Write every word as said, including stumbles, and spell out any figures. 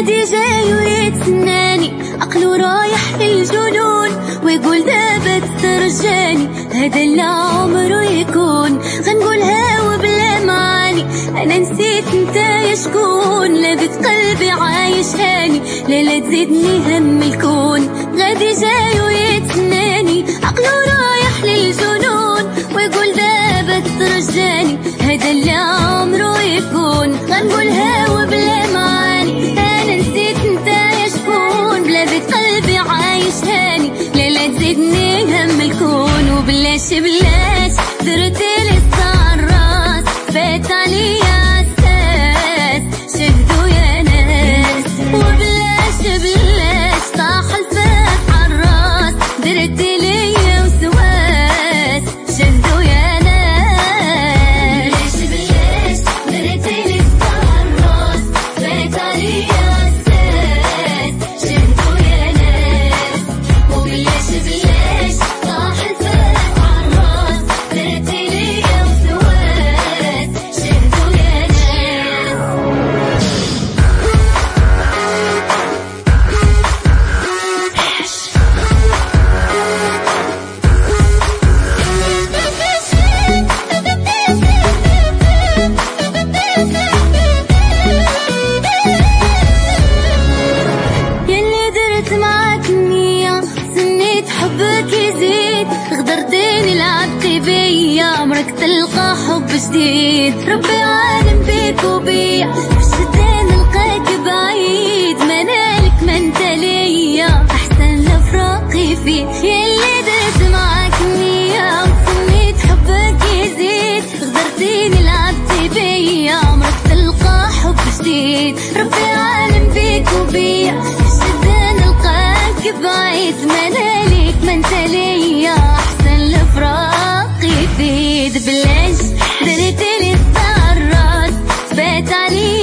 غادي جاي ويتسناني، عقلو رايح للجنون ويقول دابا ترجاني، هذا اللي عمرو يكون. غنقولها وبلا معاني، انا نسيت نتايا شكون، لذت قلبي عايش هاني، لا لا تزيدني هم الكون. غادي جاي ويتسناني، عقلو رايح للجنون ويقول دابا ترجاني، هذا اللي عمرو يكون. غنقولها وبلا معاني، انا نسيت نتايا شكون، بلذت قلبي عايش هاني، لا لا تزيدني هم الكون. وبلاش بلاش درتلي الراس، فات عليا اساس، شهدوا يا ناس. وبلاش بلاش طاح الفات عالراس، درتلي وسواس، شهدوا يا ناس. بلاش بلاش درتلي الراس، فات عليا اساس، شهدوا يا ناس. وبلاش بلاش طاح الفات عالراس، درتلي وسواس، شهدوا يا ناس. يلي درت معاك النية، سنيت حبك يزيد، غدرتني لعبتي بيا، عمرك تلقى حب جديد. ربي عالم بيك وبيا، شدين نلقاك بعيد، منالك ما انت ليا، احسن لفراقي فيه. يلي درت معاك النية، سنيت حبك يزيد، غدرتني لعبتي بيا، عمرك تلقى حب جديد. ربي عالم بيك وبيا، شدين نلقاك بعيد، منالك ما انت ليا، احسن لفراقي فيد. بلاش درتلي الراس، فات علي